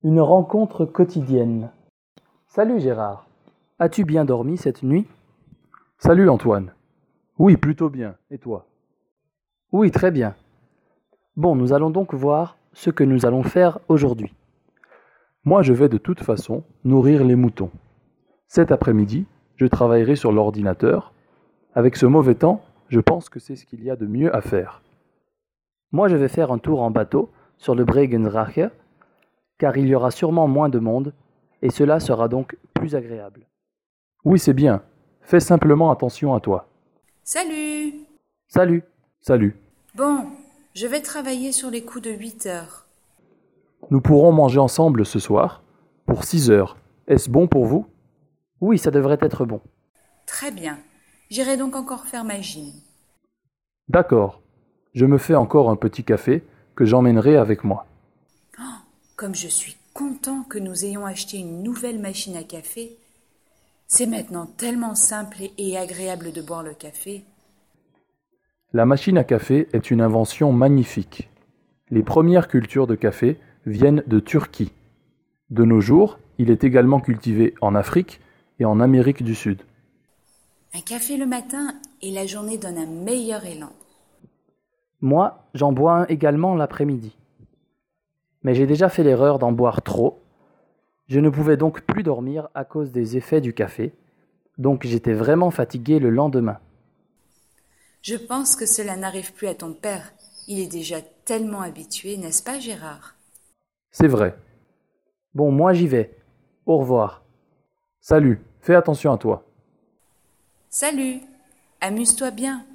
Une rencontre quotidienne. Salut Gérard. As-tu bien dormi cette nuit? Salut Antoine. Oui, plutôt bien. Et toi? Oui, très bien. Bon, nous allons donc voir ce que nous allons faire aujourd'hui. Moi, je vais de toute façon nourrir les moutons. Cet après-midi, je travaillerai sur l'ordinateur. Avec ce mauvais temps, je pense que c'est ce qu'il y a de mieux à faire. Moi, je vais faire un tour en bateau sur le Bregenzrache, car il y aura sûrement moins de monde, et cela sera donc plus agréable. Oui, c'est bien. Fais simplement attention à toi. Salut! Salut. Salut. Bon, je vais travailler sur les coups de 8 heures. Nous pourrons manger ensemble ce soir, pour 6 heures. Est-ce bon pour vous? Oui, ça devrait être bon. Très bien. J'irai donc encore faire ma gym. D'accord. Je me fais encore un petit café que j'emmènerai avec moi. Comme je suis content que nous ayons acheté une nouvelle machine à café, c'est maintenant tellement simple et agréable de boire le café. La machine à café est une invention magnifique. Les premières cultures de café viennent de Turquie. De nos jours, il est également cultivé en Afrique et en Amérique du Sud. Un café le matin et la journée donne un meilleur élan. Moi, j'en bois un également l'après-midi. Mais j'ai déjà fait l'erreur d'en boire trop. Je ne pouvais donc plus dormir à cause des effets du café, donc j'étais vraiment fatigué le lendemain. Je pense que cela n'arrive plus à ton père. Il est déjà tellement habitué, n'est-ce pas Gérard? C'est vrai. Bon, moi j'y vais. Au revoir. Salut, fais attention à toi. Salut! Amuse-toi bien.